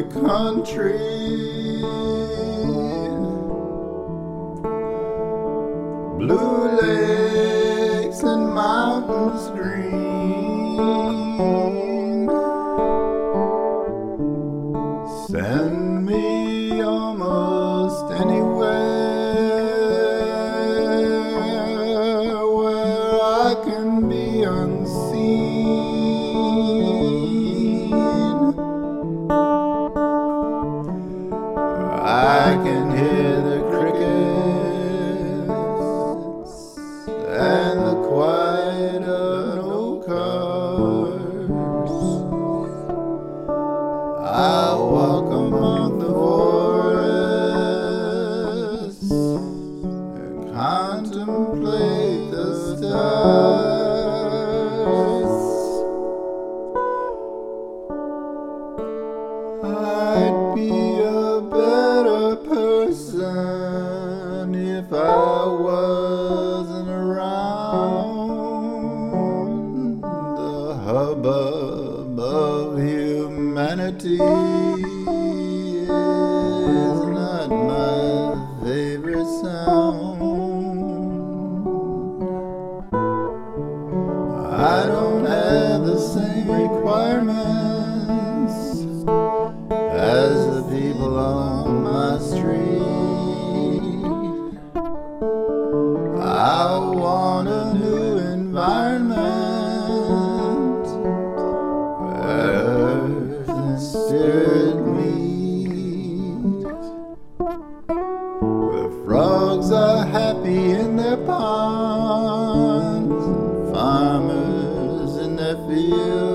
country, blue lakes and mountains green. Send me almost anywhere where I can be unseen. I can hear the crickets and the quiet of no cars. I'll walk among the forests and contemplate the stars. I'd be a better person if I wasn't around. The hubbub of humanity is not my favorite sound. I don't have the same requirements as the people on my street. I want a new environment where earth and spirit meet, where frogs are happy in their ponds and farmers in their fields